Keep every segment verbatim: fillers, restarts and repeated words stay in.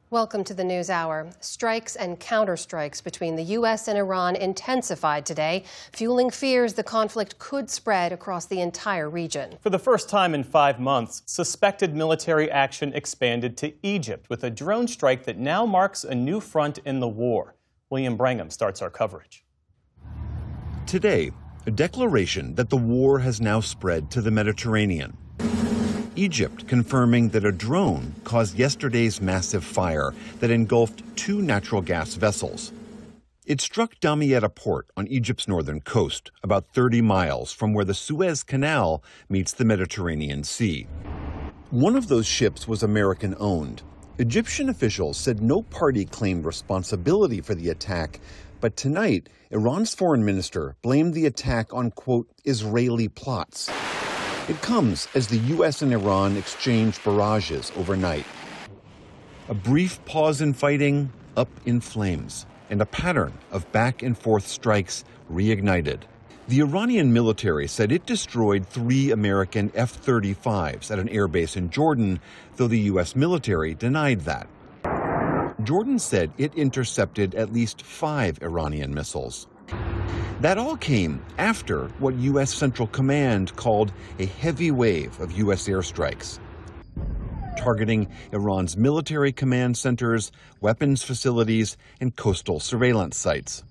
Welcome to the News Hour. Strikes and counterstrikes between the U S and Iran intensified today, fueling fears the conflict could spread across the entire region. For the first time in five months, suspected military action expanded to Egypt with a drone strike that now marks a new front in the war. William Brangham starts our coverage. Today, a declaration that the war has now spread to the Mediterranean. Egypt confirming that a drone caused yesterday's massive fire that engulfed two natural gas vessels. It struck Damietta port on Egypt's northern coast, about thirty miles from where the Suez Canal meets the Mediterranean Sea. One of those ships was American-owned. Egyptian officials said no party claimed responsibility for the attack, but tonight, Iran's foreign minister blamed the attack on, quote, Israeli plots. It comes as the U S and Iran exchange barrages overnight. A brief pause in fighting, up in flames, and a pattern of back-and-forth strikes reignited. The Iranian military said it destroyed three American F thirty-fives at an airbase in Jordan, though the U S military denied that. Jordan said it intercepted at least five Iranian missiles. That all came after what U S Central Command called a heavy wave of U S airstrikes, targeting Iran's military command centers, weapons facilities, and coastal surveillance sites.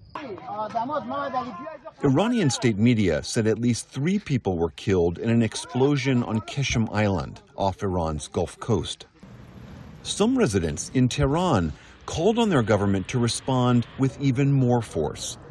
Iranian state media said at least three people were killed in an explosion on Keshem Island off Iran's Gulf Coast. Some residents in Tehran called on their government to respond with even more force.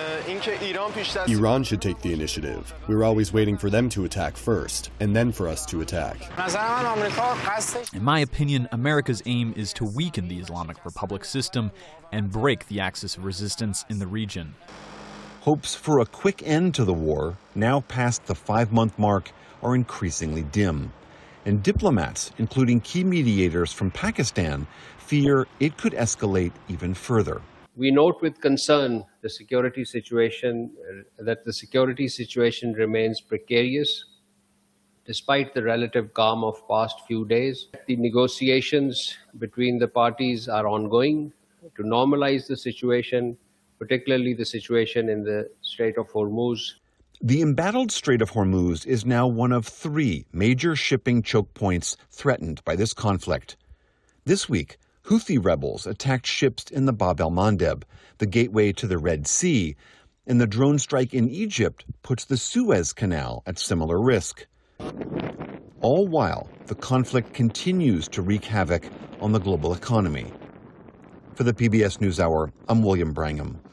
Iran should take the initiative. We're always waiting for them to attack first, and then for us to attack. In my opinion, America's aim is to weaken the Islamic Republic system and break the axis of resistance in the region. Hopes for a quick end to the war, now past the five-month mark, are increasingly dim. And diplomats, including key mediators from Pakistan, fear it could escalate even further. We note with concern the security situation, uh, that the security situation remains precarious despite the relative calm of past few days. The negotiations between the parties are ongoing to normalize the situation, particularly the situation in the Strait of Hormuz. The embattled Strait of Hormuz is now one of three major shipping choke points threatened by this conflict. This week, Houthi rebels attacked ships in the Bab el-Mandeb, the gateway to the Red Sea, and the drone strike in Egypt puts the Suez Canal at similar risk. All while, the conflict continues to wreak havoc on the global economy. For the P B S NewsHour, I'm William Brangham.